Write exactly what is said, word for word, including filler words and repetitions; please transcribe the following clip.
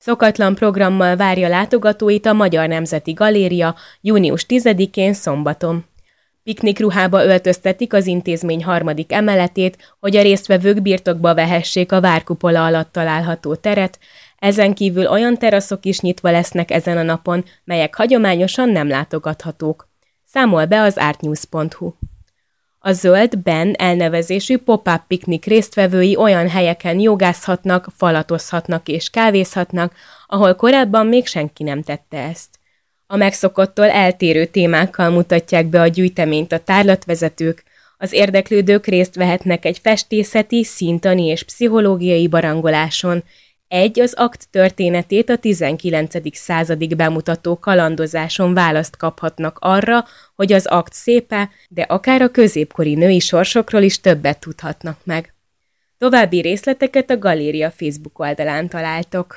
Szokatlan programmal várja látogatóit a Magyar Nemzeti Galéria június tizedikén szombaton. Piknikruhába öltöztetik az intézmény harmadik emeletét, hogy a résztvevők birtokba vehessék a várkupola alatt található teret, ezen kívül olyan teraszok is nyitva lesznek ezen a napon, melyek hagyományosan nem látogathatók. Számol be az artnews pont hu. A Zöld Ben elnevezésű pop-up piknik résztvevői olyan helyeken jogázhatnak, falatozhatnak és kávézhatnak, ahol korábban még senki nem tette ezt. A megszokottól eltérő témákkal mutatják be a gyűjteményt a tárlatvezetők, az érdeklődők részt vehetnek egy festészeti, színtani és pszichológiai barangoláson, egy az akt történetét a tizenkilencedik századig bemutató kalandozáson választ kaphatnak arra, hogy az akt szépe, de akár a középkori női sorsokról is többet tudhatnak meg. További részleteket a galéria Facebook oldalán találtok.